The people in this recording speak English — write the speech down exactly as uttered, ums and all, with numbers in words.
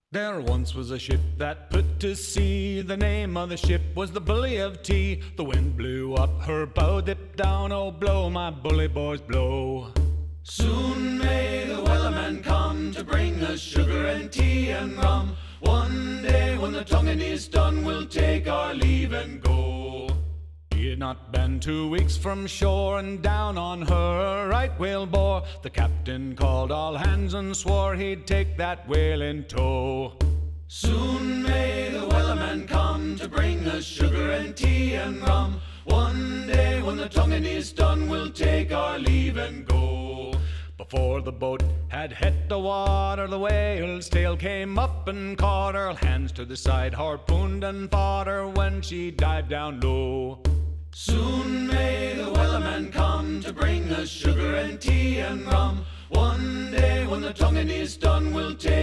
There once was a ship that put to sea. The name of the ship was the Bully of Tea. The wind blew up her bow, dipped down, oh blow, my bully boys, blow. Soon may the wellerman come to bring us sugar and tea and rum. One day when the tonguing is done, we'll take our leave and go. He had not been two weeks from shore, and down on her a right whale bore. The captain called all hands and swore he'd take that whale in tow. Soon may the wellerman come to bring us sugar and tea and rum. One day when the tonguing is done, we'll take our leave and go. Before the boat had hit the water, the whale's tail came up and caught her. Hands to the side, harpooned and fought her when she dived down low. Soon may the wellerman come to bring us sugar and tea and rum. One day when the tonguing is done, we'll take